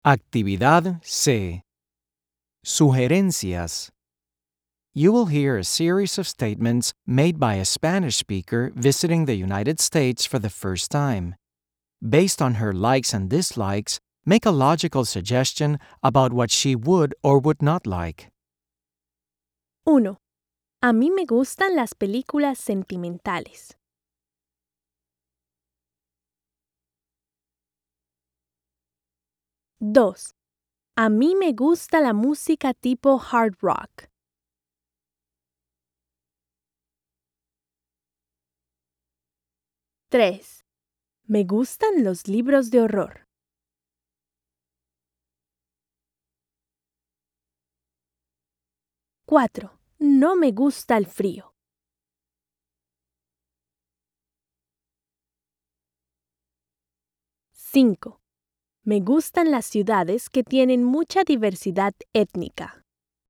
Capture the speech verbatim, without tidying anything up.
Actividad C. Sugerencias. You will hear a series of statements made by a Spanish speaker visiting the United States for the first time. Based on her likes and dislikes, make a logical suggestion about what she would or would not like. uno. A mí me gustan las películas sentimentales. dos. A mí me gusta la música tipo hard rock. tres. Me gustan los libros de horror. cuatro. No me gusta el frío. cinco. Me gustan las ciudades que tienen mucha diversidad étnica.